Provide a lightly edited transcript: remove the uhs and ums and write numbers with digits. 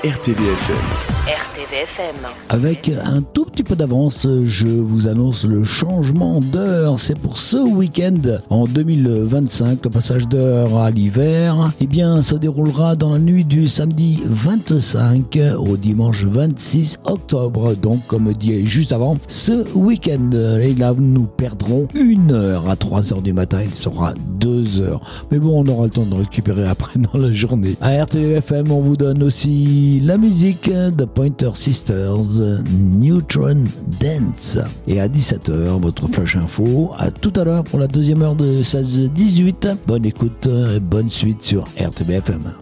RTVFM. RTVFM. Avec un tout petit peu d'avance, je vous annonce le changement d'heure. C'est pour ce week-end en 2025. Le passage d'heure à l'hiver, se déroulera dans la nuit du samedi 25 au dimanche 26 octobre. Donc, comme dit juste avant, ce week-end, et là, nous perdrons 1 heure à 3 heures du matin. Il sera 2 heures. Mais bon, on aura le temps de récupérer après dans la journée. À RTVFM, on vous donne aussi la musique de Pointer Sisters, Neutron Dance. Et à 17h, votre flash info. À tout à l'heure pour la deuxième heure de 16-18. Bonne écoute, bonne suite sur RTVFM.